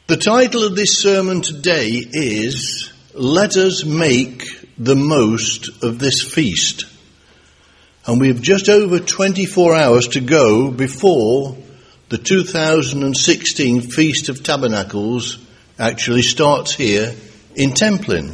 The title of this sermon today is, Let Us Make the Most of This Feast. And we have just over 24 hours to go before the 2016 Feast of Tabernacles actually starts here in Templin.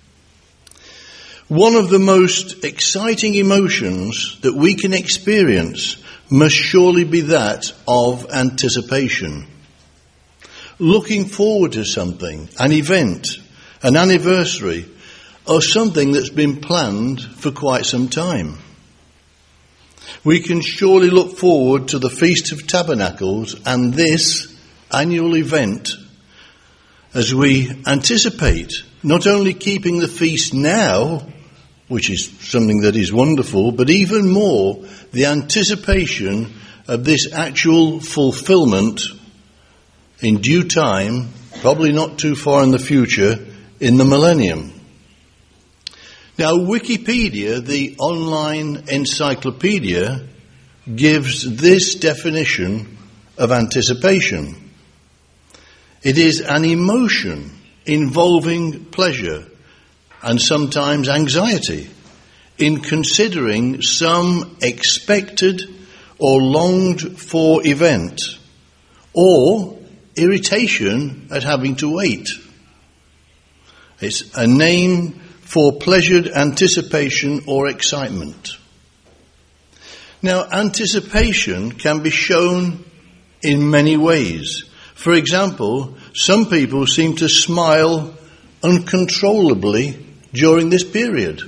One of the most exciting emotions that we can experience must surely be that of anticipation. Looking forward to something, an event, an anniversary, or something that's been planned for quite some time. We can surely look forward to the Feast of Tabernacles and this annual event as we anticipate not only keeping the feast now, which is something that is wonderful, but even more the anticipation of this actual fulfillment in due time, probably not too far in the future, in the millennium. Now, Wikipedia, the online encyclopedia, gives this definition of anticipation. It is an emotion involving pleasure and sometimes anxiety in considering some expected or longed for event, or irritation at having to wait. It's a name for pleasured anticipation or excitement. Now, anticipation can be shown in many ways. For example, some people seem to smile uncontrollably during this period.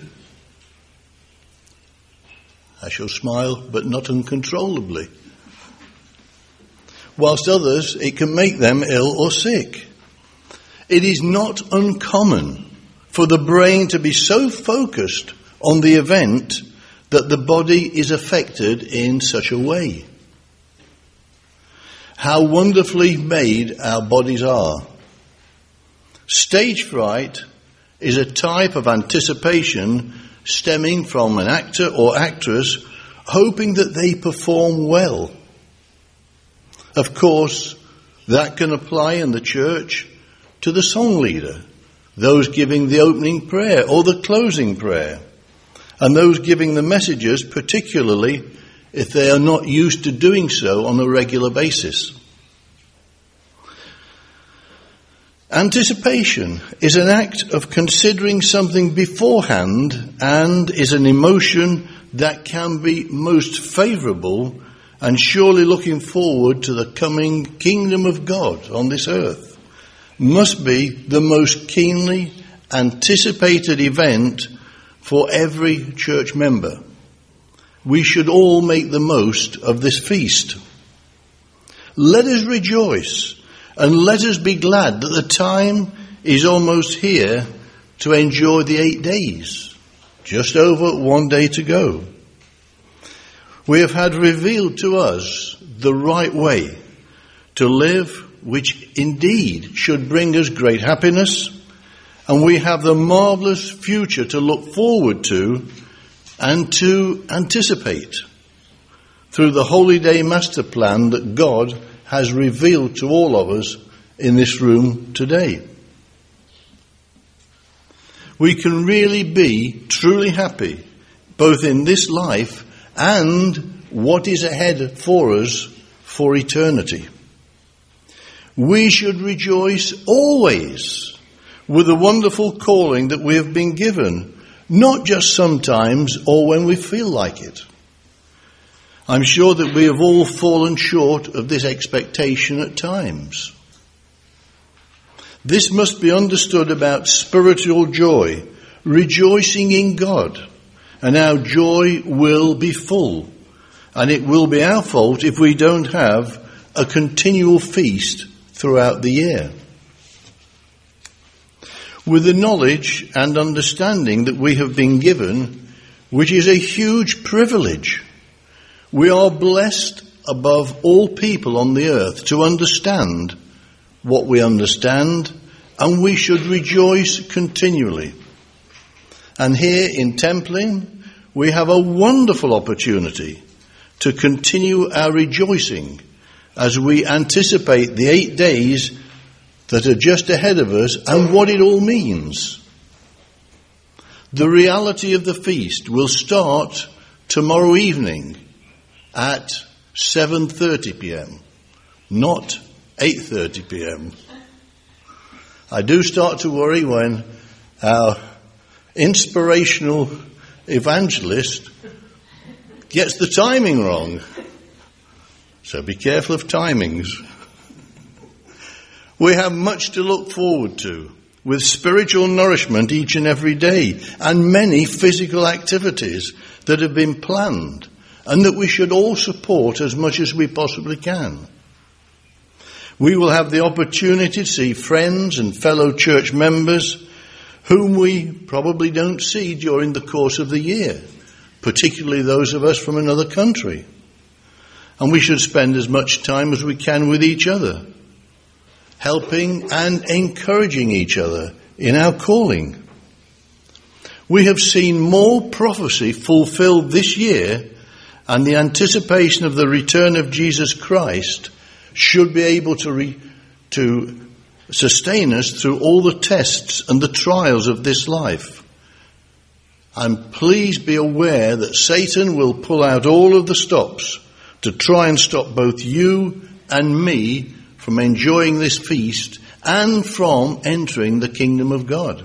I shall smile, but not uncontrollably. Whilst others, it can make them ill or sick. It is not uncommon for the brain to be so focused on the event that the body is affected in such a way. How wonderfully made our bodies are. Stage fright is a type of anticipation stemming from an actor or actress hoping that they perform well. Of course, that can apply in the church to the song leader, those giving the opening prayer or the closing prayer, and those giving the messages, particularly if they are not used to doing so on a regular basis. Anticipation is an act of considering something beforehand and is an emotion that can be most favourable and surely looking forward to the coming kingdom of God on this earth. Must be the most keenly anticipated event for every church member. We should all make the most of this feast. Let us rejoice and let us be glad that the time is almost here to enjoy the 8 days. Just over 1 day to go. We have had revealed to us the right way to live, which indeed should bring us great happiness, and we have the marvellous future to look forward to and to anticipate through the Holy Day Master Plan that God has revealed to all of us in this room today. We can really be truly happy, both in this life and what is ahead for us for eternity. We should rejoice always with the wonderful calling that we have been given, not just sometimes or when we feel like it. I'm sure that we have all fallen short of this expectation at times. This must be understood about spiritual joy, rejoicing in God, and our joy will be full. And it will be our fault if we don't have a continual feast throughout the year. With the knowledge and understanding that we have been given, which is a huge privilege, we are blessed above all people on the earth to understand what we understand, and we should rejoice continually. And here in Templin, we have a wonderful opportunity to continue our rejoicing as we anticipate the 8 days that are just ahead of us and what it all means. The reality of the feast will start tomorrow evening at 7:30 p.m, not 8:30 p.m. I do start to worry when our inspirational evangelist gets the timing wrong. So be careful of timings. We have much to look forward to, with spiritual nourishment each and every day, and many physical activities that have been planned, and that we should all support as much as we possibly can. We will have the opportunity to see friends and fellow church members whom we probably don't see during the course of the year, particularly those of us from another country. And we should spend as much time as we can with each other, helping and encouraging each other in our calling. We have seen more prophecy fulfilled this year, and the anticipation of the return of Jesus Christ should be able to sustain us through all the tests and the trials of this life. And please be aware that Satan will pull out all of the stops to try and stop both you and me from enjoying this feast and from entering the kingdom of God.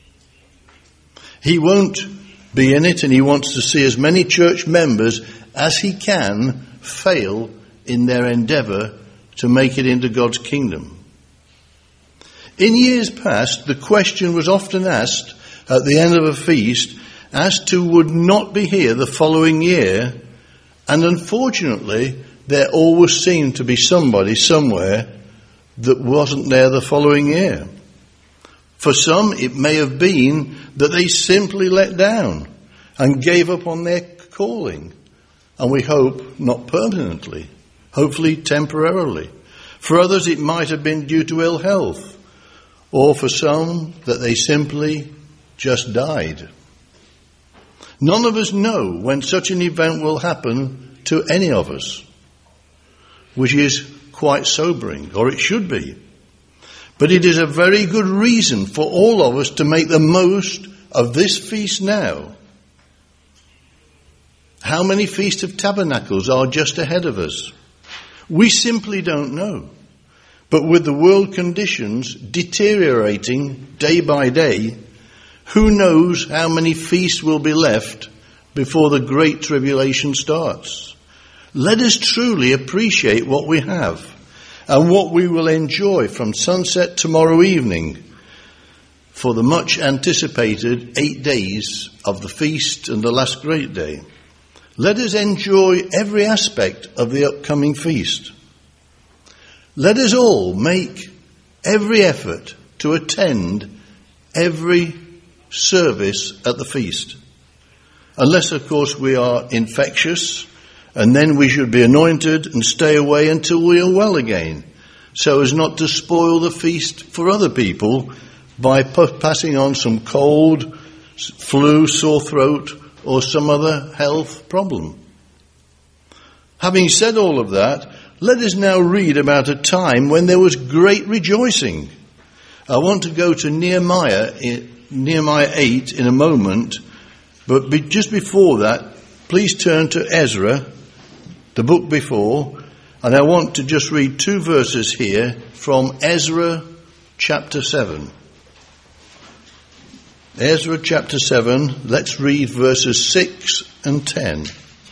He won't be in it, and he wants to see as many church members as he can fail in their endeavour to make it into God's kingdom. In years past, the question was often asked at the end of a feast as to would not be here the following year, and unfortunately there always seemed to be somebody somewhere that wasn't there the following year. For some, it may have been that they simply let down and gave up on their calling, and we hope not permanently, hopefully temporarily. For others, it might have been due to ill health, or for some that they simply just died. None of us know when such an event will happen to any of us, which is quite sobering, or it should be. But it is a very good reason for all of us to make the most of this feast now. How many Feast of Tabernacles are just ahead of us? We simply don't know. But with the world conditions deteriorating day by day, who knows how many feasts will be left before the Great Tribulation starts? Let us truly appreciate what we have and what we will enjoy from sunset tomorrow evening for the much anticipated 8 days of the feast and the last great day. Let us enjoy every aspect of the upcoming feast. Let us all make every effort to attend every service at the feast. Unless, of course, we are infectious, and then we should be anointed and stay away until we are well again, so as not to spoil the feast for other people by passing on some cold, flu, sore throat, or some other health problem. Having said all of that, let us now read about a time when there was great rejoicing. I want to go to Nehemiah 8 in a moment, but just before that, please turn to Ezra, the book before, and I want to just read 2 verses here from Ezra chapter 7. Ezra chapter 7, let's read verses 6 and 10.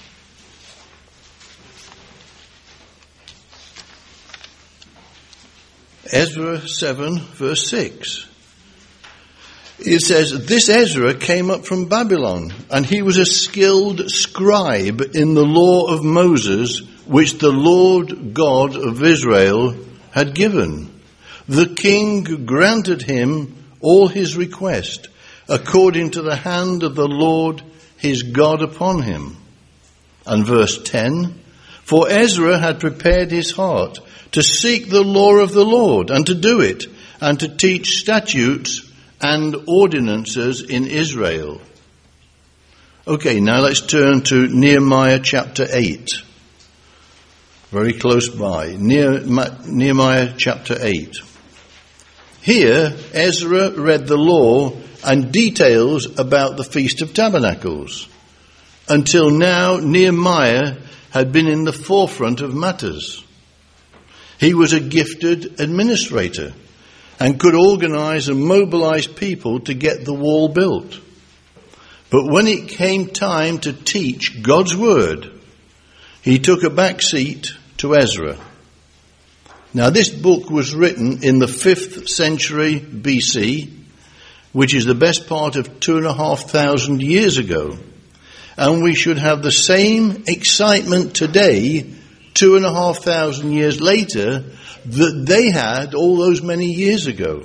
Ezra 7, verse 6. It says, "This Ezra came up from Babylon, and he was a skilled scribe in the law of Moses, which the Lord God of Israel had given. The king granted him all his request, according to the hand of the Lord his God upon him." And verse 10, "For Ezra had prepared his heart to seek the law of the Lord, and to do it, and to teach statutes and ordinances in Israel." Okay, now let's turn to Nehemiah chapter 8. Very close by. Nehemiah chapter 8. Here, Ezra read the law and details about the Feast of Tabernacles. Until now, Nehemiah had been in the forefront of matters. He was a gifted administrator and could organize and mobilize people to get the wall built. But when it came time to teach God's word, he took a back seat to Ezra. Now, this book was written in the 5th century BC, which is the best part of 2,500 years ago. And we should have the same excitement today, 2,500 years later, that they had all those many years ago.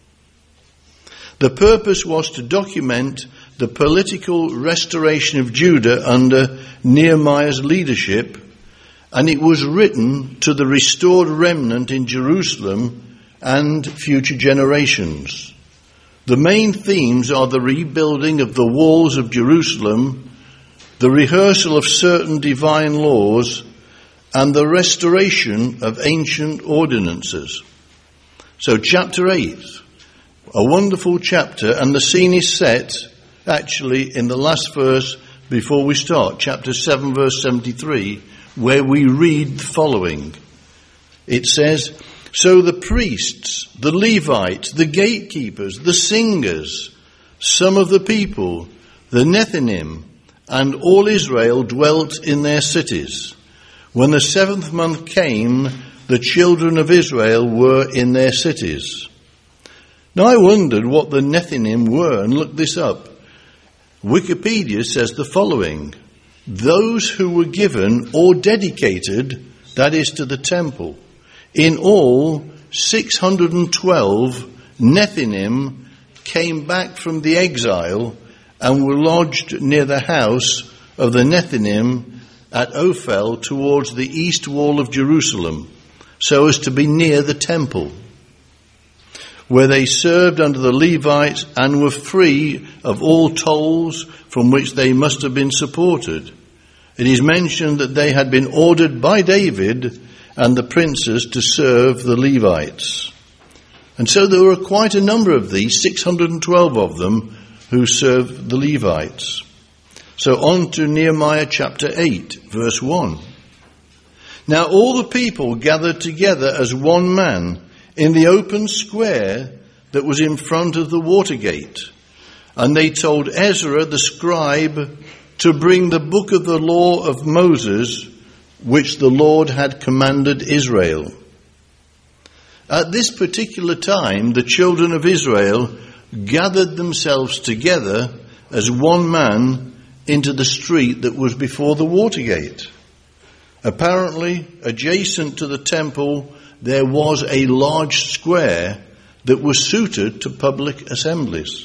The purpose was to document the political restoration of Judah under Nehemiah's leadership, and it was written to the restored remnant in Jerusalem and future generations. The main themes are the rebuilding of the walls of Jerusalem, the rehearsal of certain divine laws, and the restoration of ancient ordinances. So chapter 8, a wonderful chapter, and the scene is set actually in the last verse before we start, chapter 7 verse 73, where we read the following. It says, "So the priests, the Levites, the gatekeepers, the singers, some of the people, the Nethinim, and all Israel dwelt in their cities. When the 7th month came, the children of Israel were in their cities." Now I wondered what the Nethinim were and looked this up. Wikipedia says the following: those who were given or dedicated, that is to the temple. In all, 612 Nethinim came back from the exile and were lodged near the house of the Nethinim at Ophel towards the east wall of Jerusalem, so as to be near the temple, where they served under the Levites and were free of all tolls from which they must have been supported. It is mentioned that they had been ordered by David and the princes to serve the Levites. And so there were quite a number of these, 612 of them, who served the Levites. So on to Nehemiah chapter 8, verse 1. "Now all the people gathered together as one man in the open square that was in front of the water gate. And they told Ezra the scribe to bring the book of the law of Moses, which the Lord had commanded Israel." At this particular time, the children of Israel gathered themselves together as one man into the street that was before the water gate. Apparently, adjacent to the temple, there was a large square that was suited to public assemblies.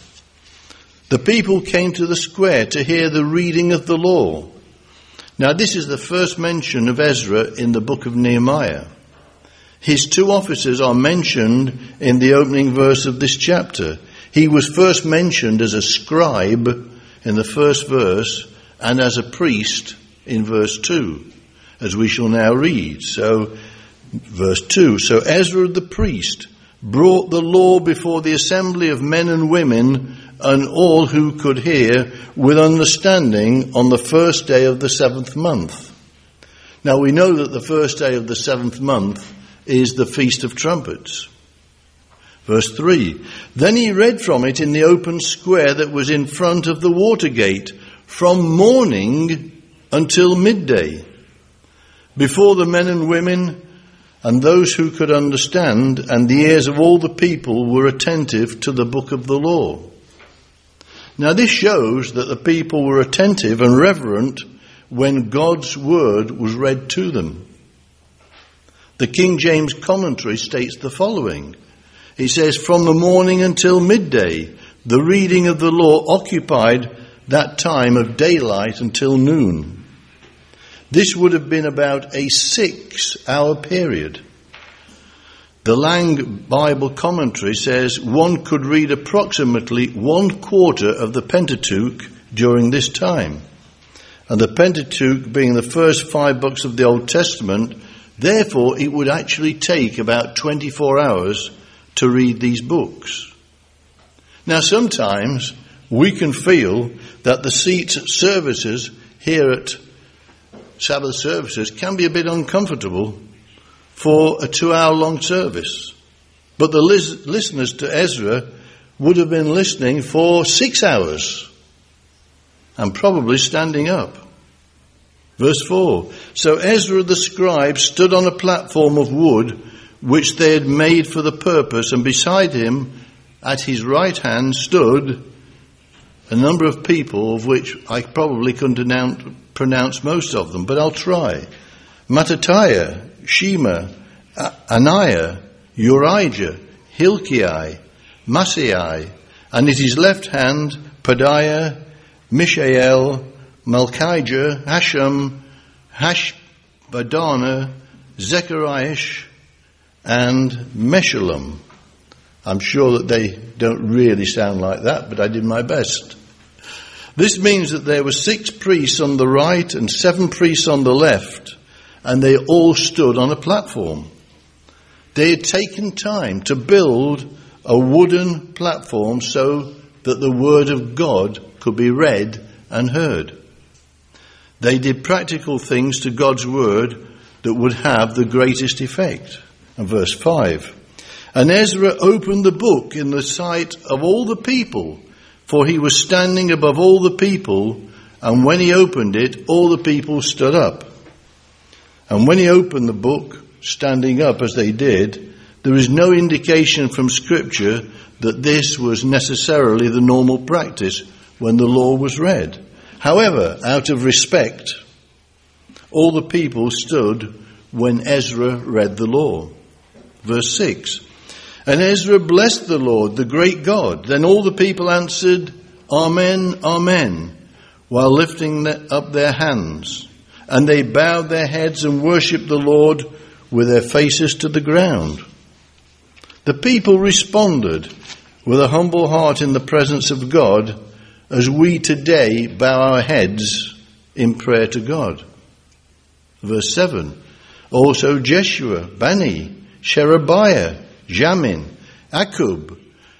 The people came to the square to hear the reading of the law. Now, this is the first mention of Ezra in the book of Nehemiah. His two officers are mentioned in the opening verse of this chapter. He was first mentioned as a scribe in the first verse and as a priest in verse 2, as we shall now read. So, verse 2, "So Ezra the priest brought the law before the assembly of men and women and all who could hear with understanding on the first day of the 7th month." Now we know that the first day of the 7th month is the Feast of Trumpets. Verse 3, "Then he read from it in the open square that was in front of the water gate from morning until midday, before the men and women and those who could understand, and the ears of all the people were attentive to the book of the law." Now this shows that the people were attentive and reverent when God's word was read to them. The King James commentary states the following. He says, "From the morning until midday, the reading of the law occupied that time of daylight until noon." This would have been about a 6-hour period. The Lang Bible commentary says one could read approximately 1/4 of the Pentateuch during this time. And the Pentateuch being the first 5 books of the Old Testament, therefore it would actually take about 24 hours to read these books. Now sometimes we can feel that the seats at services here at Sabbath services can be a bit uncomfortable for a 2-hour-long service. But the listeners to Ezra would have been listening for 6 hours and probably standing up. Verse 4, so Ezra the scribe stood on a platform of wood which they had made for the purpose, and beside him at his right hand stood a number of people, of which I probably couldn't pronounce most of them, but I'll try. Mattatiah, Shema, Ananiah, Urijah, Hilkiah, Maaseiah, and at his left hand Pedaiah, Mishael, Malchijah, Hashum, Hashbaddanah, Zechariah, and Meshullam. I'm sure that they don't really sound like that, but I did my best. This means that there were 6 priests on the right and 7 priests on the left, and they all stood on a platform. They had taken time to build a wooden platform so that the word of God could be read and heard. They did practical things to God's word that would have the greatest effect. And verse 5, and Ezra opened the book in the sight of all the people, for he was standing above all the people, and when he opened it, all the people stood up. And when he opened the book, standing up as they did, there is no indication from Scripture that this was necessarily the normal practice when the law was read. However, out of respect, all the people stood when Ezra read the law. Verse 6, and Ezra blessed the Lord, the great God. Then all the people answered, Amen, Amen, while lifting up their hands. And they bowed their heads and worshipped the Lord with their faces to the ground. The people responded with a humble heart in the presence of God, as we today bow our heads in prayer to God. Verse 7, also Jeshua, Bani, Sherebiah, Jamin, Akub,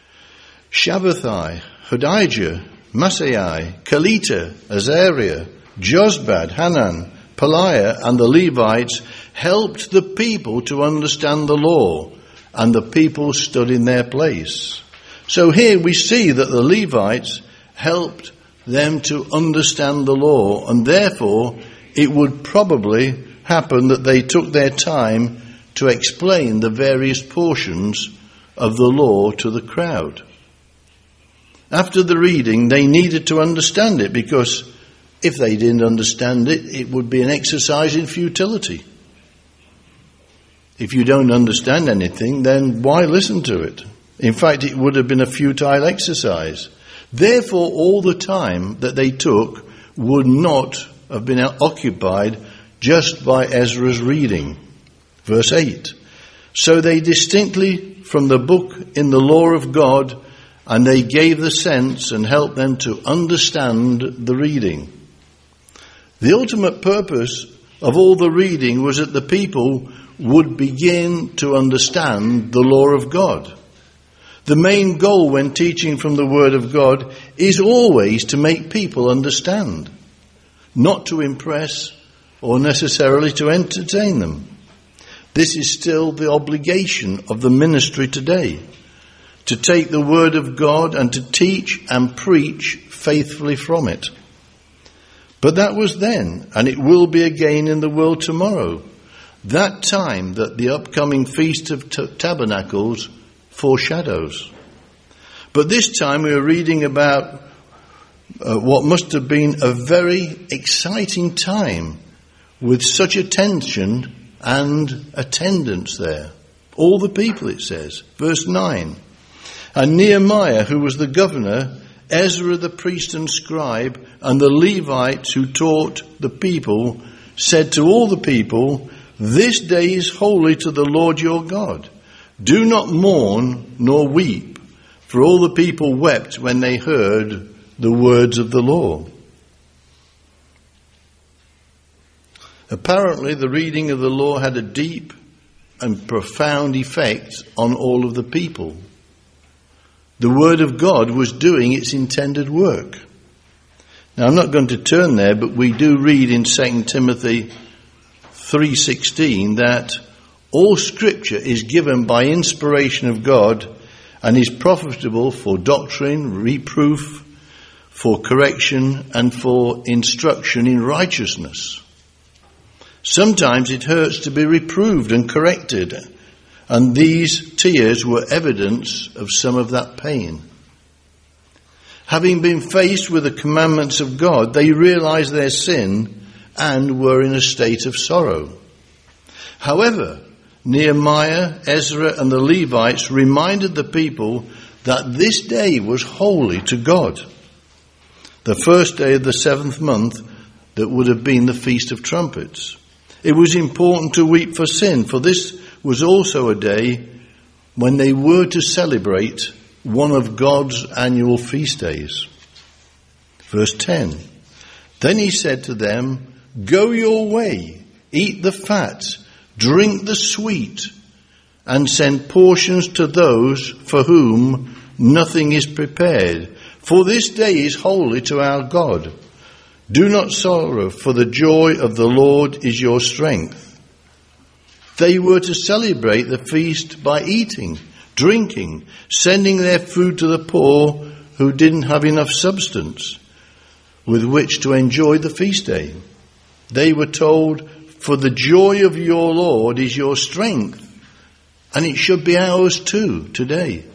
Shabbathai, Hodijah, Maaseiah, Kelita, Azariah, Jozbad, Hanan, Pelaiah, and the Levites helped the people to understand the law, and the people stood in their place. So here we see that the Levites helped them to understand the law, and therefore it would probably happen that they took their time to explain the various portions of the law to the crowd. After the reading, they needed to understand it, because if they didn't understand it, it would be an exercise in futility. If you don't understand anything, then why listen to it? In fact, it would have been a futile exercise. Therefore, all the time that they took would not have been occupied just by Ezra's reading. Verse 8, so they distinctly from the book in the law of God, and they gave the sense and helped them to understand the reading. The ultimate purpose of all the reading was that the people would begin to understand the law of God. The main goal when teaching from the Word of God is always to make people understand, not to impress or necessarily to entertain them. This is still the obligation of the ministry today, to take the Word of God and to teach and preach faithfully from it. But that was then, and it will be again in the world tomorrow, that time that the upcoming Feast of Tabernacles foreshadows. But this time we are reading about what must have been a very exciting time with such attention and attendance there. All the people, it says. Verse 9. And Nehemiah, who was the governor, Ezra the priest and scribe, and the Levites who taught the people, said to all the people, this day is holy to the Lord your God. Do not mourn nor weep, for all the people wept when they heard the words of the law. Apparently the reading of the law had a deep and profound effect on all of the people. The Word of God was doing its intended work. Now, I'm not going to turn there, but we do read in 2 Timothy 3:16 that all Scripture is given by inspiration of God and is profitable for doctrine, reproof, for correction, and for instruction in righteousness. Sometimes it hurts to be reproved and corrected, and these tears were evidence of some of that pain. Having been faced with the commandments of God, they realized their sin and were in a state of sorrow. However, Nehemiah, Ezra, and the Levites reminded the people that this day was holy to God. The first day of the 7th month, that would have been the Feast of Trumpets. It was important to weep for sin, for this was also a day when they were to celebrate one of God's annual feast days. Verse 10. Then he said to them, "Go your way, eat the fat, drink the sweet, and send portions to those for whom nothing is prepared. For this day is holy to our God. Do not sorrow, for the joy of the Lord is your strength." They were to celebrate the feast by eating, drinking, sending their food to the poor who didn't have enough substance with which to enjoy the feast day. They were told, "For the joy of your Lord is your strength," and it should be ours too today.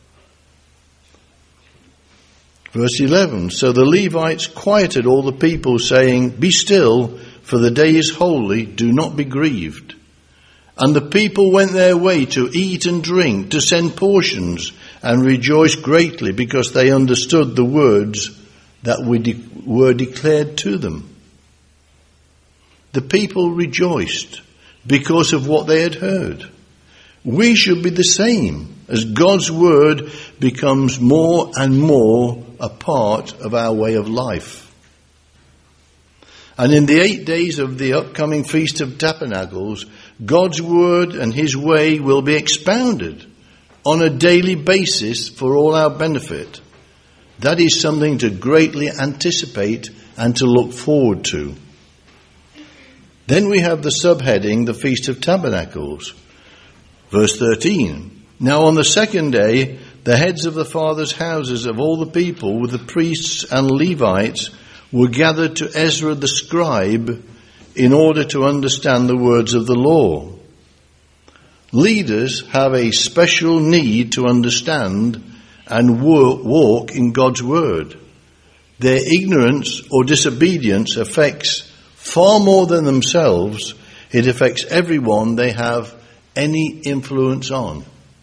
Verse 11, so the Levites quieted all the people, saying, "Be still, for the day is holy, do not be grieved." And the people went their way to eat and drink, to send portions, and rejoiced greatly, because they understood the words that were declared to them. The people rejoiced because of what they had heard. We should be the same as God's word becomes more and more a part of our way of life. And in the 8 days of the upcoming Feast of Tabernacles, God's word and his way will be expounded on a daily basis for all our benefit. That is something to greatly anticipate and to look forward to. Then we have the subheading, the Feast of Tabernacles. Verse 13. Now on the second day, the heads of the fathers' houses of all the people with the priests and Levites were gathered to Ezra the scribe in order to understand the words of the law. Leaders have a special need to understand and walk in God's word. Their ignorance or disobedience affects far more than themselves. It affects everyone they have any influence on.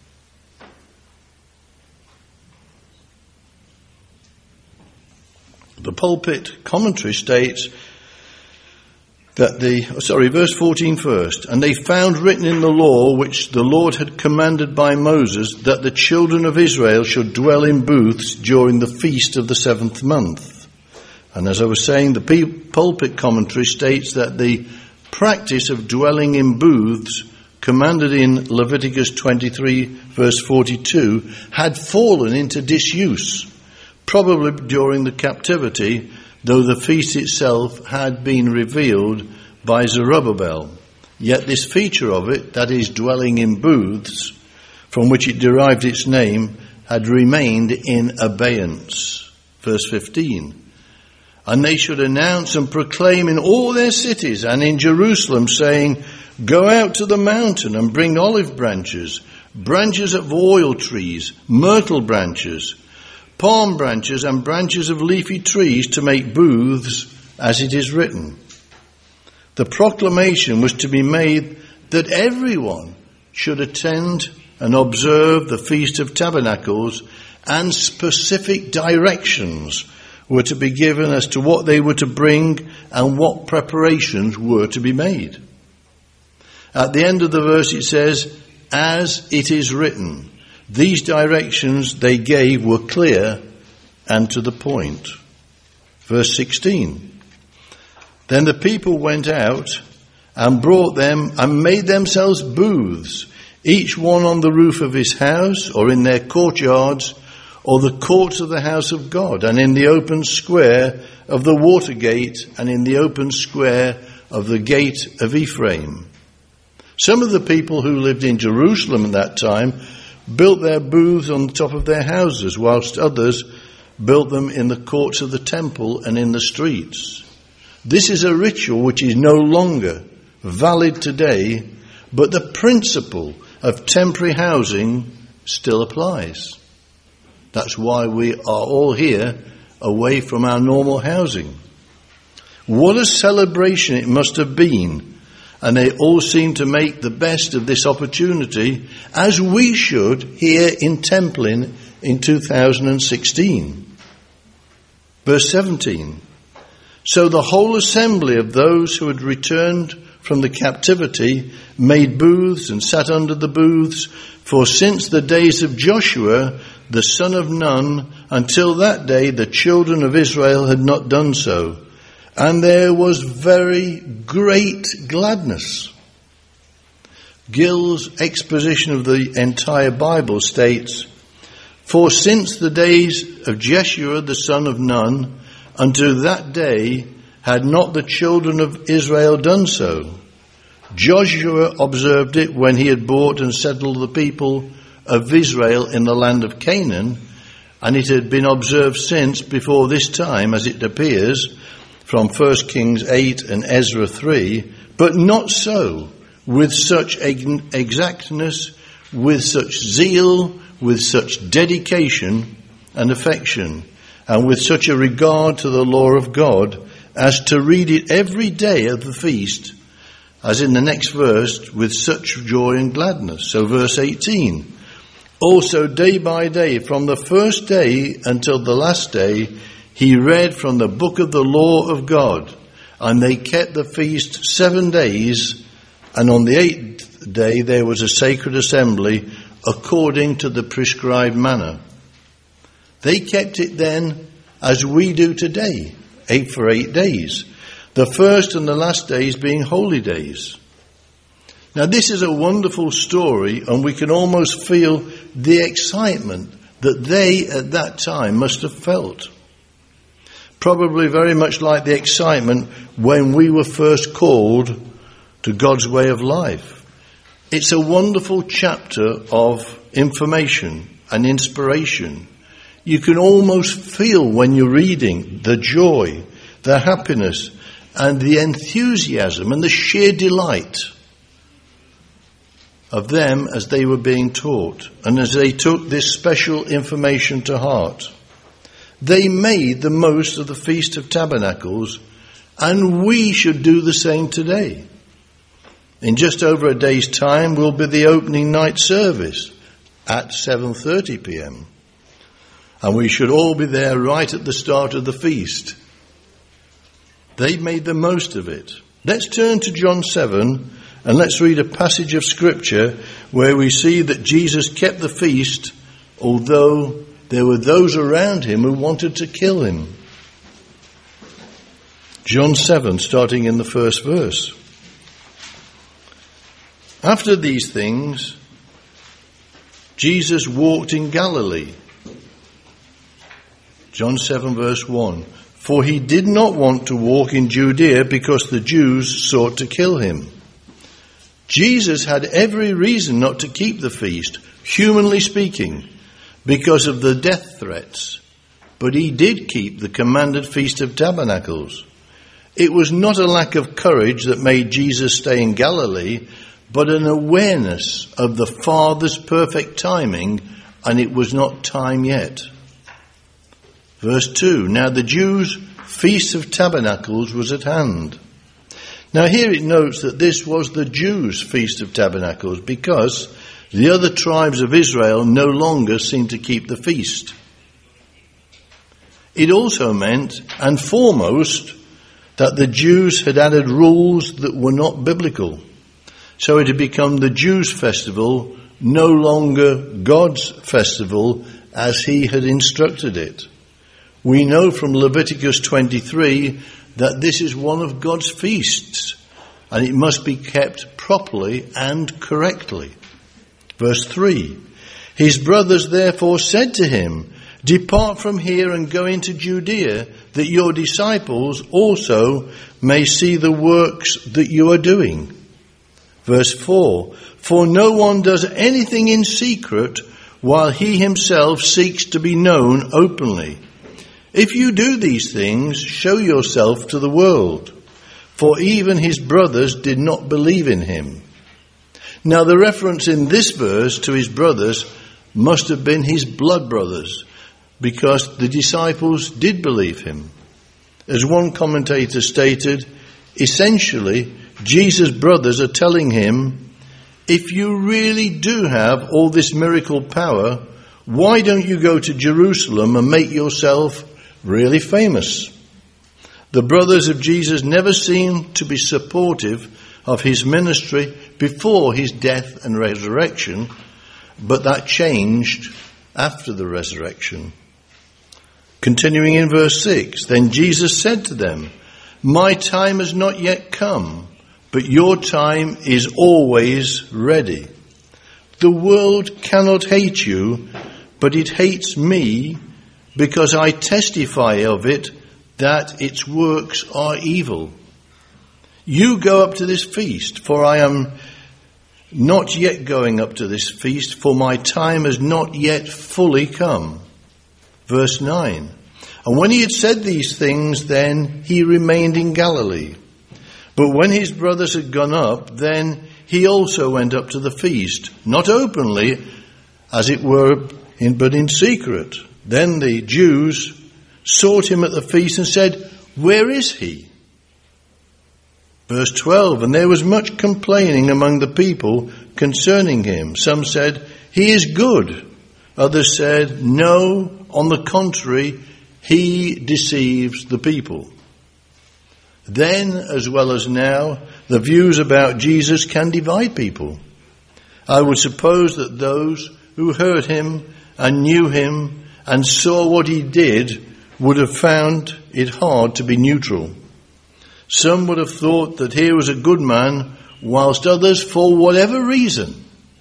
The pulpit commentary states that verse 14 first. And they found written in the law which the Lord had commanded by Moses that the children of Israel should dwell in booths during the feast of the 7th month. And as I was saying, the pulpit commentary states that the practice of dwelling in booths commanded in Leviticus 23 verse 42 had fallen into disuse, probably during the captivity, though the feast itself had been revealed by Zerubbabel. Yet this feature of it, that is dwelling in booths, from which it derived its name, had remained in abeyance. Verse 15. And they should announce and proclaim in all their cities and in Jerusalem, saying, "Go out to the mountain and bring olive branches, branches of oil trees, myrtle branches, palm branches and branches of leafy trees to make booths, as it is written." The proclamation was to be made that everyone should attend and observe the Feast of Tabernacles, and specific directions were to be given as to what they were to bring and what preparations were to be made. At the end of the verse it says, "As it is written." These directions they gave were clear and to the point. Verse 16. Then the people went out and brought them and made themselves booths, each one on the roof of his house, or in their courtyards, or the courts of the house of God, and in the open square of the water gate, and in the open square of the gate of Ephraim. Some of the people who lived in Jerusalem at that time built their booths on the top of their houses, whilst others built them in the courts of the temple and in the streets. This is a ritual which is no longer valid today, but the principle of temporary housing still applies. That's why we are all here away from our normal housing. What a celebration it must have been. And they all seem to make the best of this opportunity, as we should here in Templin in 2016. Verse 17. So the whole assembly of those who had returned from the captivity made booths and sat under the booths, for since the days of Joshua, the son of Nun, until that day the children of Israel had not done so. And there was very great gladness. Gill's exposition of the entire Bible states, for since the days of Jeshua the son of Nun, unto that day had not the children of Israel done so. Joshua observed it when he had bought and settled the people of Israel in the land of Canaan, and it had been observed since before this time, as it appears, from 1 Kings 8 and Ezra 3, but not so, with such exactness, with such zeal, with such dedication and affection, and with such a regard to the law of God, as to read it every day of the feast, as in the next verse, with such joy and gladness. So verse 18, also day by day, from the first day until the last day, he read from the book of the law of God, and they kept the feast 7 days, and on the 8th day there was a sacred assembly according to the prescribed manner. They kept it then as we do today, 8 for 8 days, the first and the last days being holy days. Now this is a wonderful story, and we can almost feel the excitement that they at that time must have felt. Probably very much like the excitement when we were first called to God's way of life. It's a wonderful chapter of information and inspiration. You can almost feel when you're reading the joy, the happiness, and the enthusiasm and the sheer delight of them as they were being taught and as they took this special information to heart. They made the most of the Feast of Tabernacles, and we should do the same today. In just over a day's time will be the opening night service at 7:30 p.m. And we should all be there right at the start of the feast. They made the most of it. Let's turn to John 7 and let's read a passage of Scripture where we see that Jesus kept the feast, although there were those around him who wanted to kill him. John 7, starting in the first verse. After these things, Jesus walked in Galilee. John 7, verse 1. For he did not want to walk in Judea because the Jews sought to kill him. Jesus had every reason not to keep the feast, humanly speaking, because of the death threats. But he did keep the commanded Feast of Tabernacles. It was not a lack of courage that made Jesus stay in Galilee, but an awareness of the Father's perfect timing, and it was not time yet. Verse 2, now the Jews' Feast of Tabernacles was at hand. Now here it notes that this was the Jews' Feast of Tabernacles because the other tribes of Israel no longer seemed to keep the feast. It also meant, and foremost, that the Jews had added rules that were not biblical. So it had become the Jews' festival, no longer God's festival as he had instructed it. We know from Leviticus 23 that this is one of God's feasts, and it must be kept properly and correctly. Verse 3, his brothers therefore said to him, depart from here and go into Judea, that your disciples also may see the works that you are doing. Verse 4, for no one does anything in secret while he himself seeks to be known openly. If you do these things, show yourself to the world. For even his brothers did not believe in him. Now the reference in this verse to his brothers must have been his blood brothers, because the disciples did believe him. As one commentator stated, essentially, Jesus' brothers are telling him, if you really do have all this miracle power, why don't you go to Jerusalem and make yourself really famous? The brothers of Jesus never seemed to be supportive of his ministry before his death and resurrection, but that changed after the resurrection. Continuing in verse 6, then Jesus said to them, my time has not yet come, but your time is always ready. The world cannot hate you, but it hates me because I testify of it that its works are evil. You go up to this feast, for I am not yet going up to this feast, for my time has not yet fully come. Verse 9, and when he had said these things, then he remained in Galilee. But when his brothers had gone up, then he also went up to the feast, not openly, as it were, but in secret. Then the Jews sought him at the feast and said, where is he? Verse 12, and there was much complaining among the people concerning him. Some said, he is good. Others said, no, on the contrary, he deceives the people. Then, as well as now, the views about Jesus can divide people. I would suppose that those who heard him and knew him and saw what he did would have found it hard to be neutral. Some would have thought that here was a good man, whilst others, for whatever reason,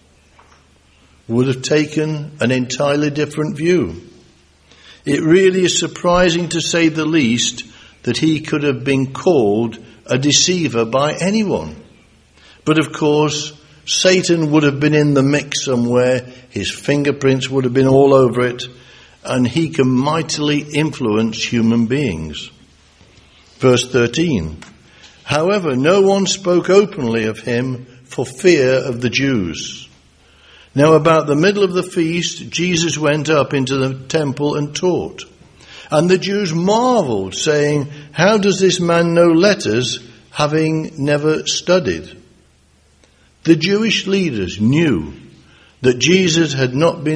would have taken an entirely different view. It really is surprising, to say the least, that he could have been called a deceiver by anyone. But of course, Satan would have been in the mix somewhere, his fingerprints would have been all over it, and he can mightily influence human beings. Verse 13, however, no one spoke openly of him for fear of the Jews. Now about the middle of the feast, Jesus went up into the temple and taught. And the Jews marveled, saying, how does this man know letters, having never studied? The Jewish leaders knew that Jesus had not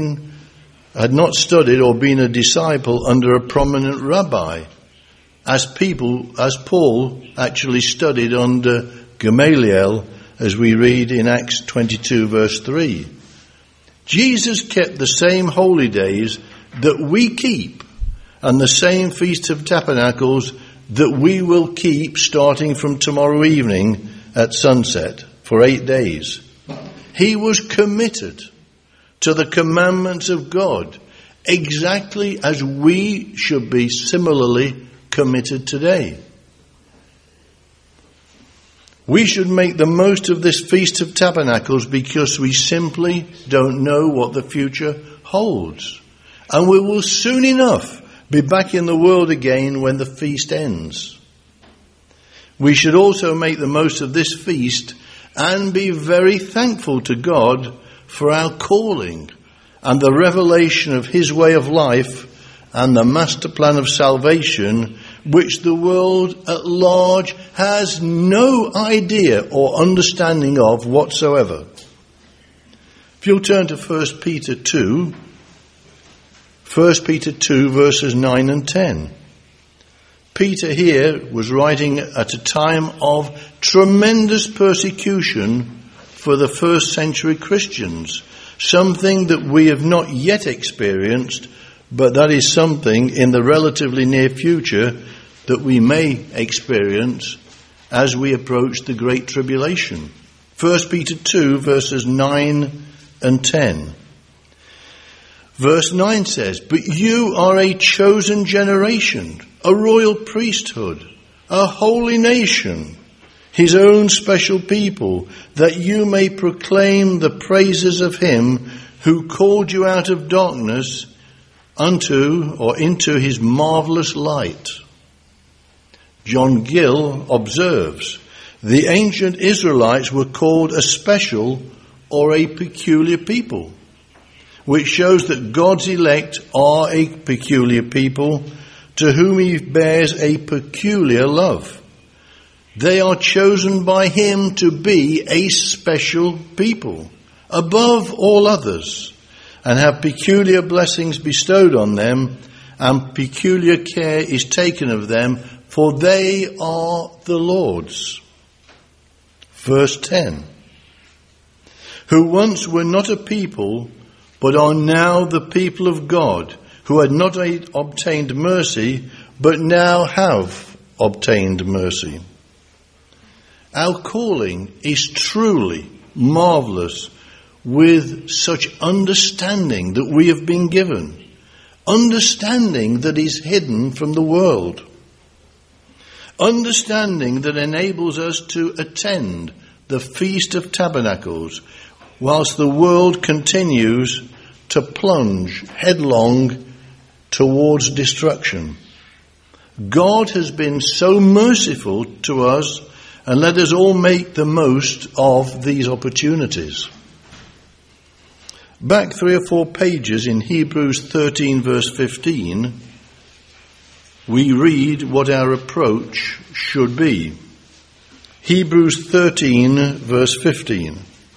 studied or been a disciple under a prominent rabbi, as Paul actually studied under Gamaliel, as we read in Acts 22 verse 3. Jesus kept the same holy days that we keep, and the same Feast of Tabernacles that we will keep starting from tomorrow evening at sunset for 8 days. He was committed to the commandments of God, exactly as we should be similarly committed today. We should make the most of this Feast of Tabernacles because we simply don't know what the future holds. And we will soon enough be back in the world again when the feast ends. We should also make the most of this feast and be very thankful to God for our calling and the revelation of his way of life and the master plan of salvation, which the world at large has no idea or understanding of whatsoever. If you'll turn to 1 Peter 2 verses 9 and 10. Peter here was writing at a time of tremendous persecution for the first century Christians, something that we have not yet experienced, but that is something in the relatively near future that we may experience as we approach the Great Tribulation. 1 Peter 2 verses 9 and 10. Verse 9 says, "But you are a chosen generation, a royal priesthood, a holy nation, his own special people, that you may proclaim the praises of him who called you out of darkness into his marvelous light." John Gill observes, the ancient Israelites were called a special or a peculiar people, which shows that God's elect are a peculiar people to whom he bears a peculiar love. They are chosen by him to be a special people, above all others, and have peculiar blessings bestowed on them, and peculiar care is taken of them, for they are the Lord's. Verse 10, "Who once were not a people, but are now the people of God, who had not obtained mercy, but now have obtained mercy." Our calling is truly marvelous, with such understanding that we have been given, understanding that is hidden from the world, understanding that enables us to attend the Feast of Tabernacles, whilst the world continues to plunge headlong towards destruction. God has been so merciful to us, and let us all make the most of these opportunities. Back 3 or 4 pages in Hebrews 13 verse 15, we read what our approach should be. Hebrews 13 verse 15.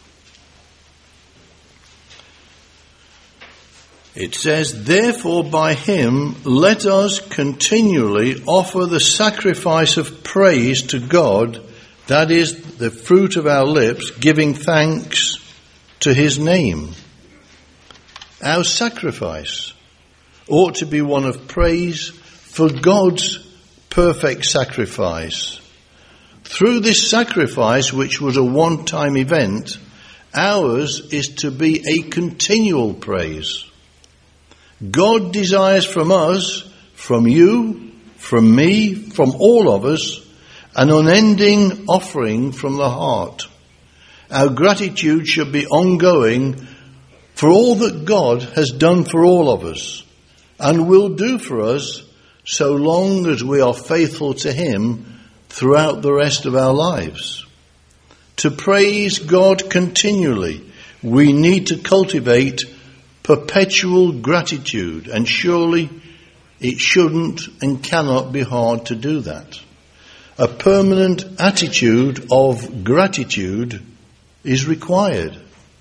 It says, "Therefore by him let us continually offer the sacrifice of praise to God, that is the fruit of our lips, giving thanks to his name." Our sacrifice ought to be one of praise for God's perfect sacrifice. Through this sacrifice, which was a one-time event, ours is to be a continual praise. God desires from us, from you, from me, from all of us, an unending offering from the heart. Our gratitude should be ongoing for all that God has done for all of us and will do for us so long as we are faithful to him throughout the rest of our lives. To praise God continually, we need to cultivate perpetual gratitude, and surely it shouldn't and cannot be hard to do that. A permanent attitude of gratitude is required.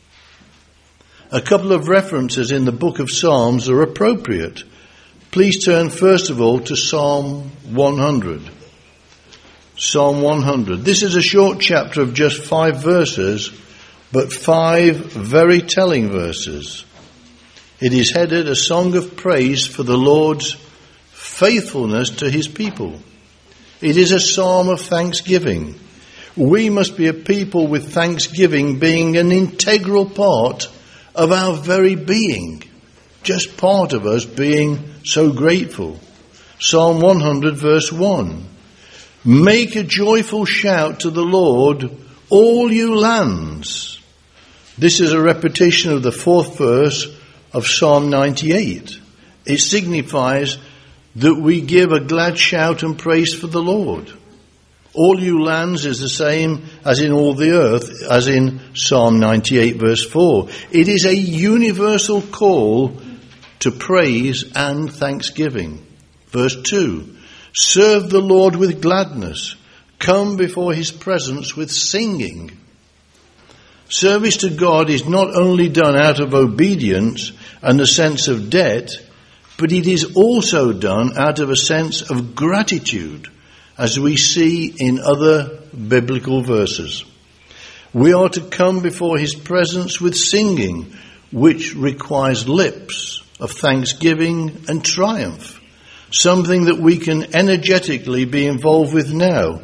A couple of references in the book of Psalms are appropriate. Please turn first of all to Psalm 100. Psalm 100. This is a short chapter of just 5 verses, but 5 very telling verses. It is headed "A Song of Praise for the Lord's Faithfulness to His People." It is a psalm of thanksgiving. We must be a people with thanksgiving being an integral part of our very being, just part of us being so grateful. Psalm 100 verse 1. "Make a joyful shout to the Lord, all you lands." This is a repetition of the 4th verse of Psalm 98. It signifies that we give a glad shout and praise for the Lord. All you lands is the same as in all the earth, as in Psalm 98 verse 4. It is a universal call to praise and thanksgiving. Verse 2. "Serve the Lord with gladness. Come before his presence with singing." Service to God is not only done out of obedience and a sense of debt, but it is also done out of a sense of gratitude, as we see in other biblical verses. We are to come before his presence with singing, which requires lips of thanksgiving and triumph, something that we can energetically be involved with now,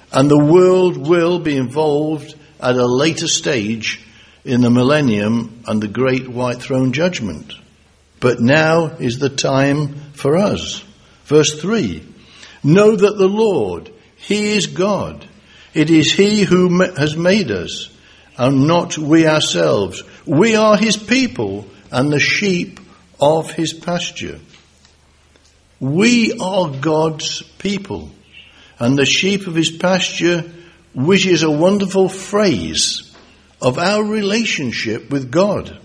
And the world will be involved at a later stage in the millennium and the great white throne judgment. But now is the time for us. Verse 3, know that the Lord, He is God. It is He who has made us, and not we ourselves. We are His people and the sheep of His pasture. We are God's people and the sheep of His pasture, which is a wonderful phrase of our relationship with God.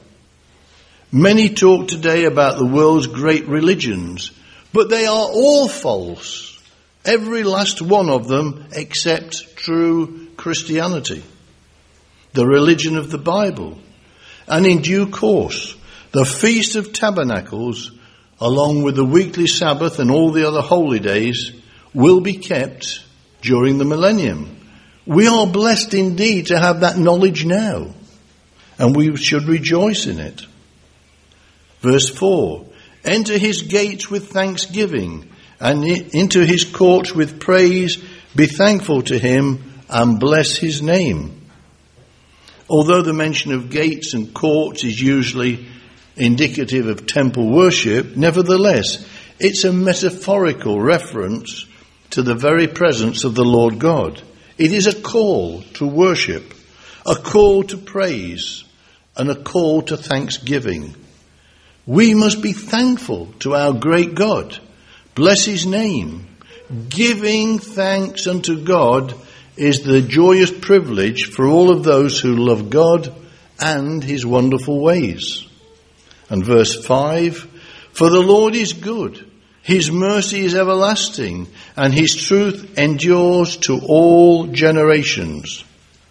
Many talk today about the world's great religions, but they are all false. Every last one of them except true Christianity, the religion of the Bible. And in due course, the Feast of Tabernacles, along with the weekly Sabbath and all the other holy days, will be kept during the millennium. We are blessed indeed to have that knowledge now, and we should rejoice in it. Verse 4, enter His gates with thanksgiving, and into His courts with praise. Be thankful to Him and bless His name. Although the mention of gates and courts is usually indicative of temple worship, nevertheless, it's a metaphorical reference to the very presence of the Lord God. It is a call to worship, a call to praise, and a call to thanksgiving. We must be thankful to our great God, bless His name. Giving thanks unto God is the joyous privilege for all of those who love God and His wonderful ways. And verse 5, for the Lord is good, His mercy is everlasting, and His truth endures to all generations.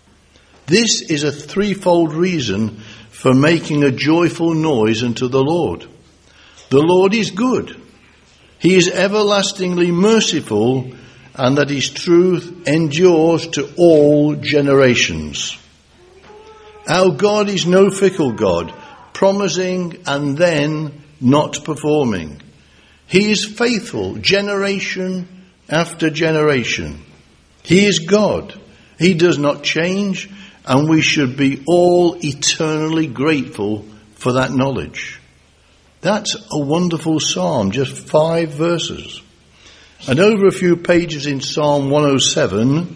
This is a threefold reason for making a joyful noise unto the Lord. The Lord is good, He is everlastingly merciful, and that His truth endures to all generations. Our God is no fickle God, promising and then not performing. He is faithful generation after generation. He is God. He does not change, and we should be all eternally grateful for that knowledge. That's a wonderful psalm, just 5 verses. And over a few pages in Psalm 107,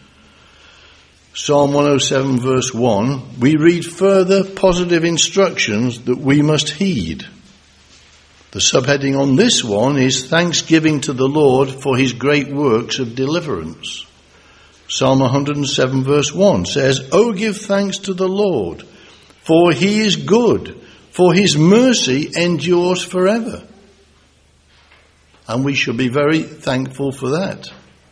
Psalm 107 verse 1, we read further positive instructions that we must heed. The subheading on this one is Thanksgiving to the Lord for His great works of deliverance. Psalm 107 verse 1 says, O give thanks to the Lord, for He is good, for His mercy endures forever. And we should be very thankful for that.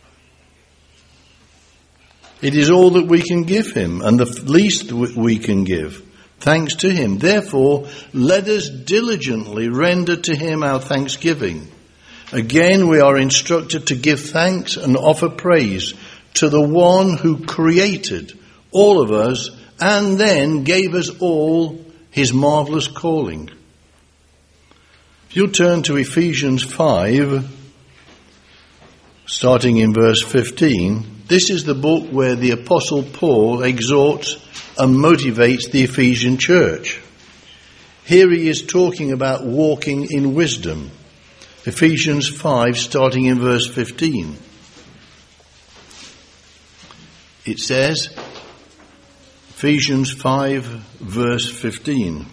It is all that we can give Him, and the least we can give. Thanks to Him. Therefore, let us diligently render to Him our thanksgiving. Again, we are instructed to give thanks and offer praise to the one who created all of us and then gave us all His marvelous calling. If you'll turn to Ephesians 5, starting in verse 15, this is the book where the Apostle Paul exhorts and motivates the Ephesian church. Here he is talking about walking in wisdom. Ephesians 5, starting in verse 15. It says, Ephesians 5, verse 15.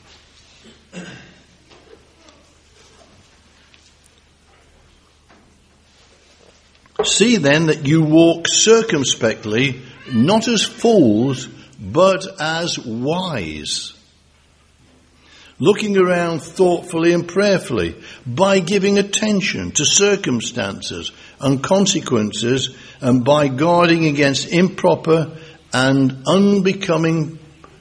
See then that you walk circumspectly, not as fools, but as wise, looking around thoughtfully and prayerfully, by giving attention to circumstances and consequences, and by guarding against improper and unbecoming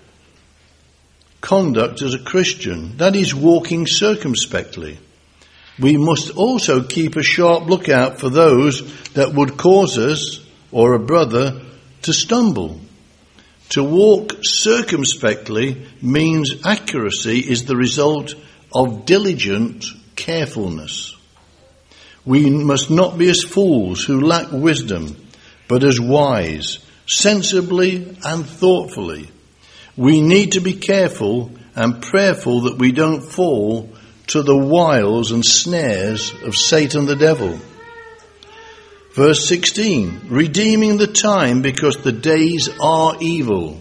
conduct as a Christian. That is walking circumspectly. We must also keep a sharp lookout for those that would cause us, or a brother, to stumble. To walk circumspectly means accuracy is the result of diligent carefulness. We must not be as fools who lack wisdom, but as wise, sensibly and thoughtfully. We need to be careful and prayerful that we don't fall to the wiles and snares of Satan the devil. Verse 16, redeeming the time because the days are evil.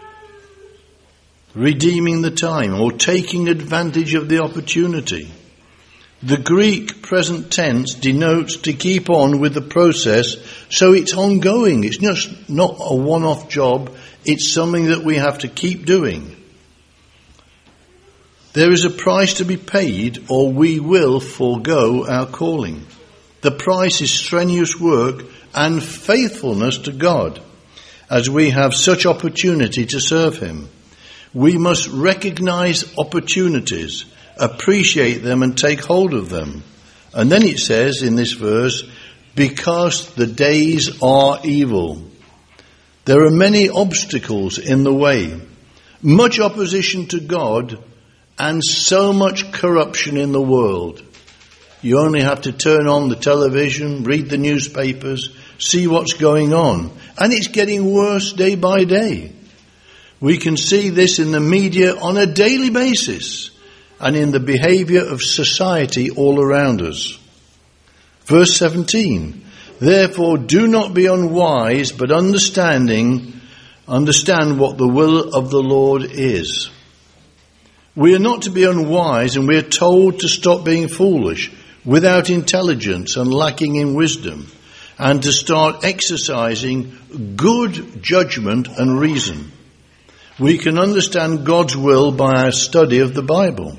Redeeming the time, or taking advantage of the opportunity. The Greek present tense denotes to keep on with the process, so it's ongoing. It's just not a one-off job. It's something that we have to keep doing. There is a price to be paid, or we will forego our calling. The price is strenuous work and faithfulness to God, as we have such opportunity to serve him. We must recognize opportunities, appreciate them and take hold of them. And then it says in this verse, because the days are evil. There are many obstacles in the way, much opposition to God, and so much corruption in the world. You only have to turn on the television, read the newspapers, see what's going on. And it's getting worse day by day. We can see this in the media on a daily basis and in the behavior of society all around us. Verse 17, therefore do not be unwise, but understand what the will of the Lord is. We are not to be unwise, and we are told to stop being foolish, without intelligence and lacking in wisdom, and to start exercising good judgment and reason. We can understand God's will by our study of the Bible.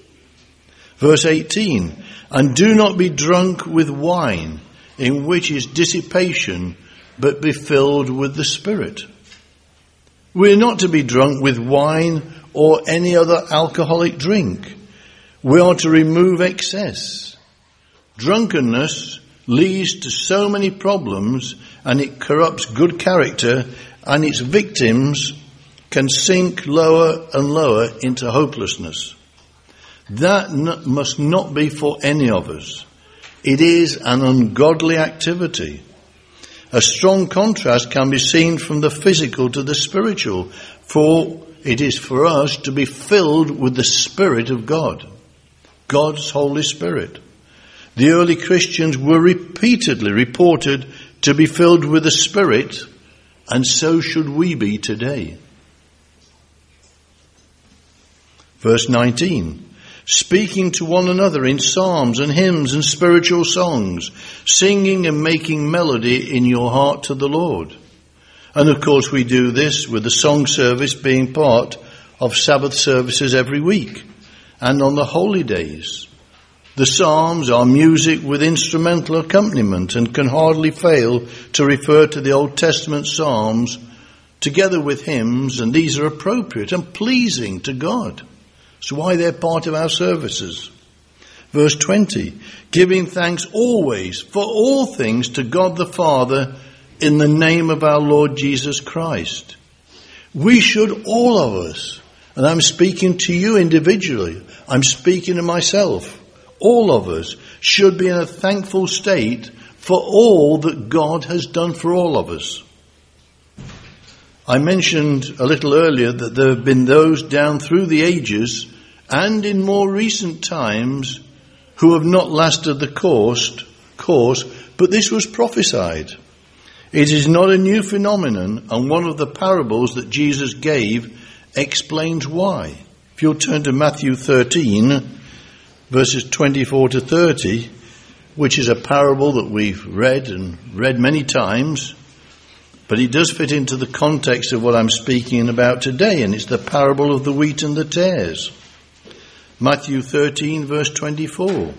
Verse 18, and do not be drunk with wine, in which is dissipation, but be filled with the Spirit. We are not to be drunk with wine or any other alcoholic drink. We are to remove excess. Drunkenness leads to so many problems, and it corrupts good character, and its victims can sink lower and lower into hopelessness. That must not be for any of us. It is an ungodly activity. A strong contrast can be seen from the physical to the spiritual, for it is for us to be filled with the Spirit of God, God's Holy Spirit. The early Christians were repeatedly reported to be filled with the Spirit, and so should we be today. Verse 19, speaking to one another in psalms and hymns and spiritual songs, singing and making melody in your heart to the Lord. And of course we do this with the song service being part of Sabbath services every week and on the holy days. The Psalms are music with instrumental accompaniment and can hardly fail to refer to the Old Testament Psalms together with hymns, and these are appropriate and pleasing to God. That's why they're part of our services. Verse 20, giving thanks always for all things to God the Father in the name of our Lord Jesus Christ. We should, all of us, and I'm speaking to you individually, I'm speaking to myself, all of us should be in a thankful state for all that God has done for all of us. I mentioned a little earlier that there have been those down through the ages and in more recent times who have not lasted the course, but this was prophesied. It is not a new phenomenon, and one of the parables that Jesus gave explains why. If you'll turn to Matthew 13, verses 24 to 30, which is a parable that we've read many times, but it does fit into the context of what I'm speaking about today, and it's the parable of the wheat and the tares. Matthew 13, verse 24.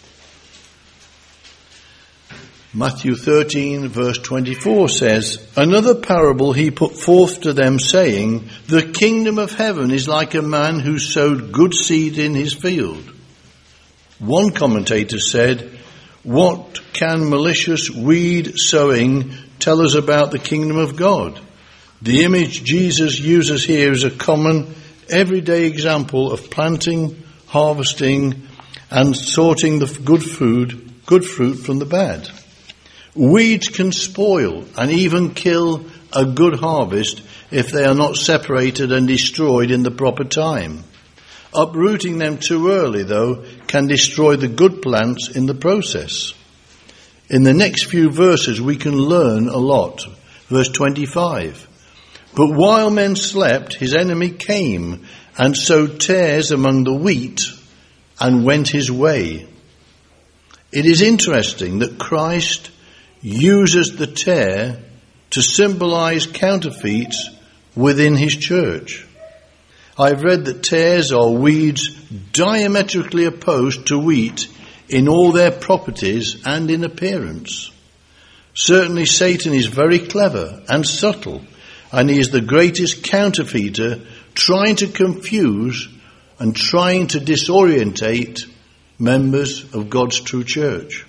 Matthew 13, verse 24 says, another parable he put forth to them, saying, the kingdom of heaven is like a man who sowed good seed in his field. One commentator said, what can malicious weed sowing tell us about the kingdom of God? The image Jesus uses here is a common, everyday example of planting, harvesting, and sorting the good fruit from the bad. Weeds can spoil and even kill a good harvest if they are not separated and destroyed in the proper time. Uprooting them too early, though, can destroy the good plants in the process. In the next few verses we can learn a lot. Verse 25. But while men slept, his enemy came and sowed tares among the wheat and went his way. It is interesting that Christ uses the tare to symbolize counterfeits within his church. I've read that tares are weeds diametrically opposed to wheat in all their properties and in appearance. Certainly Satan is very clever and subtle, and he is the greatest counterfeiter, trying to confuse and trying to disorientate members of God's true church.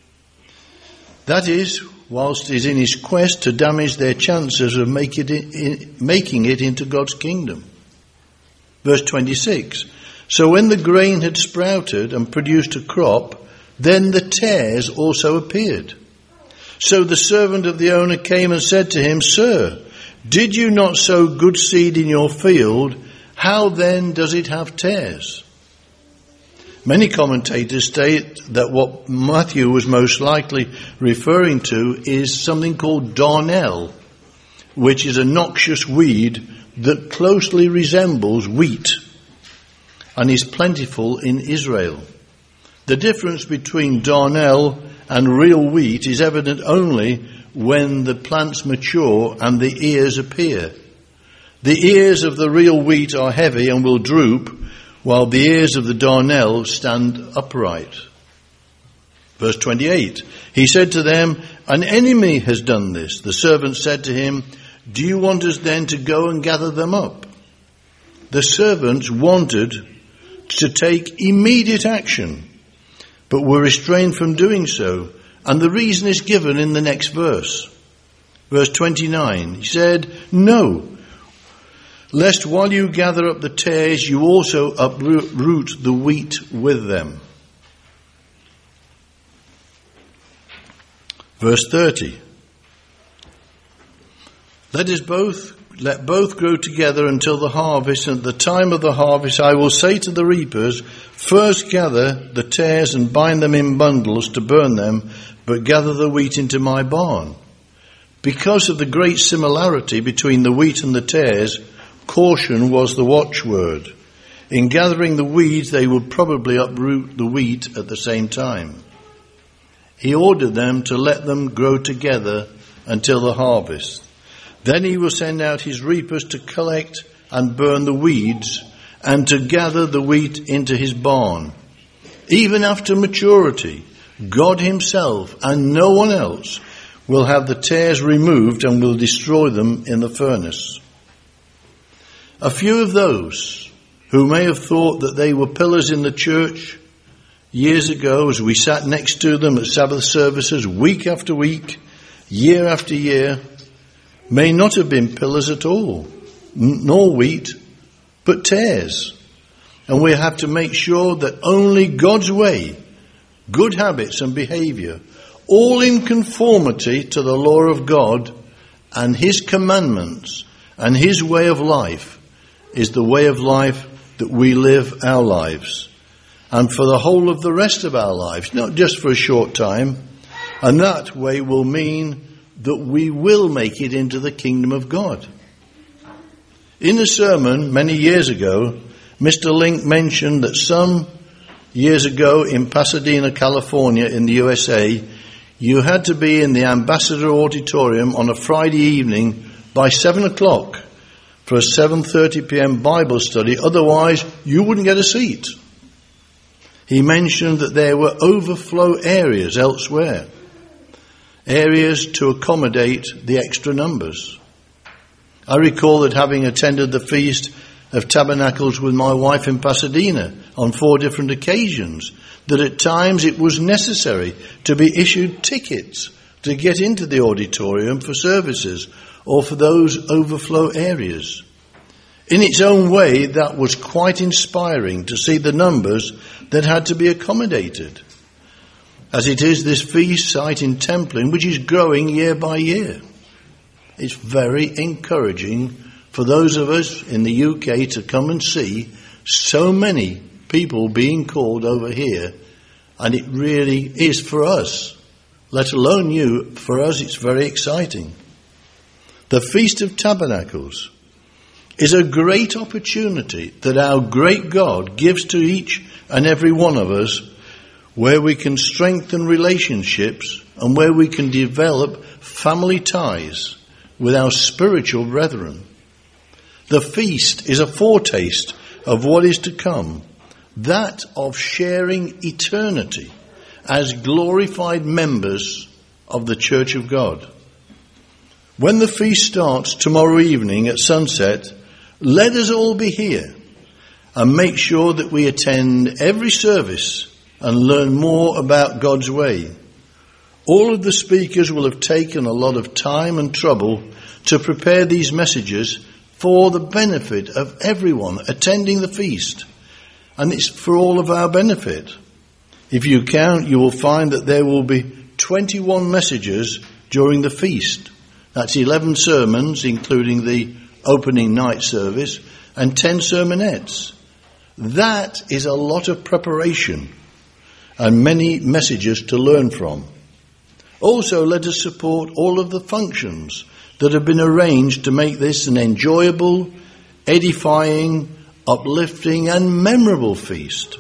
That is, whilst he is in his quest to damage their chances of making it into God's kingdom. Verse 26. So when the grain had sprouted and produced a crop, then the tares also appeared. So the servant of the owner came and said to him, Sir, did you not sow good seed in your field? How then does it have tares? Many commentators state that what Matthew was most likely referring to is something called darnel, which is a noxious weed that closely resembles wheat and is plentiful in Israel. The difference between darnel and real wheat is evident only when the plants mature and the ears appear. The ears of the real wheat are heavy and will droop, while the ears of the darnel stand upright. Verse 28. He said to them, An enemy has done this. The servant said to him, Do you want us then to go and gather them up? The servants wanted to take immediate action, but were restrained from doing so. And the reason is given in the next verse. Verse 29. He said, No, lest while you gather up the tares, you also uproot the wheat with them. Verse 30. Let both grow together until the harvest, and at the time of the harvest I will say to the reapers, First gather the tares and bind them in bundles to burn them, but gather the wheat into my barn. Because of the great similarity between the wheat and the tares, caution was the watchword. In gathering the weeds, they would probably uproot the wheat at the same time. He ordered them to let them grow together until the harvest. Then he will send out his reapers to collect and burn the weeds and to gather the wheat into his barn. Even after maturity, God himself and no one else will have the tares removed and will destroy them in the furnace. A few of those who may have thought that they were pillars in the church years ago, as we sat next to them at Sabbath services week after week, year after year, may not have been pillars at all, nor wheat, but tares. And we have to make sure that only God's way, good habits and behavior, all in conformity to the law of God and his commandments and his way of life, is the way of life that we live our lives. And for the whole of the rest of our lives, not just for a short time. And that way will mean that we will make it into the kingdom of God. In a sermon many years ago, Mr. Link mentioned that some years ago in Pasadena, California in the USA, you had to be in the Ambassador Auditorium on a Friday evening by 7 o'clock for a 7:30 p.m. Bible study, otherwise you wouldn't get a seat. He mentioned that there were overflow areas elsewhere, areas to accommodate the extra numbers. I recall that having attended the Feast of Tabernacles with my wife in Pasadena on 4 different occasions, that at times it was necessary to be issued tickets to get into the auditorium for services or for those overflow areas. In its own way, that was quite inspiring to see the numbers that had to be accommodated. as it is this feast site in Templin, which is growing year by year. It's very encouraging for those of us in the UK to come and see so many people being called over here, and it really is for us, let alone you, for us it's very exciting. The Feast of Tabernacles is a great opportunity that our great God gives to each and every one of us, where we can strengthen relationships and where we can develop family ties with our spiritual brethren. The feast is a foretaste of what is to come, that of sharing eternity as glorified members of the Church of God. When the feast starts tomorrow evening at sunset, let us all be here and make sure that we attend every service and learn more about God's way. All of the speakers will have taken a lot of time and trouble to prepare these messages for the benefit of everyone attending the feast. And it's for all of our benefit. If you count, you will find that there will be 21 messages during the feast. That's 11 sermons, including the opening night service, and 10 sermonettes. That is a lot of preparation and many messages to learn from. Also, let us support all of the functions that have been arranged to make this an enjoyable, edifying, uplifting and memorable feast.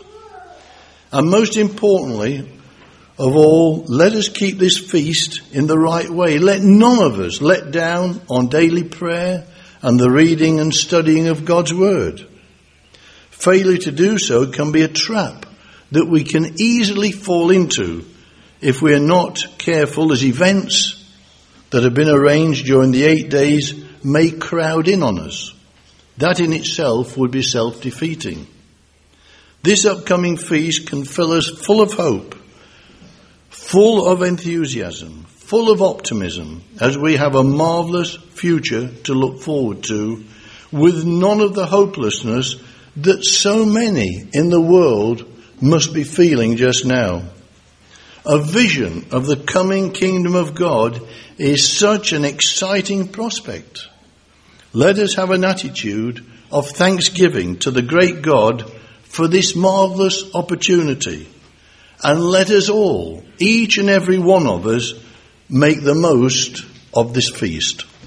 And most importantly of all, let us keep this feast in the right way. Let none of us let down on daily prayer and the reading and studying of God's Word. Failure to do so can be a trap that we can easily fall into if we are not careful, as events that have been arranged during the 8 days may crowd in on us. That in itself would be self-defeating. This upcoming feast can fill us full of hope, full of enthusiasm, full of optimism, as we have a marvellous future to look forward to, with none of the hopelessness that so many in the world must be feeling just now. A vision of the coming kingdom of God is such an exciting prospect. Let us have an attitude of thanksgiving to the great God for this marvellous opportunity. And let us all, each and every one of us, make the most of this feast.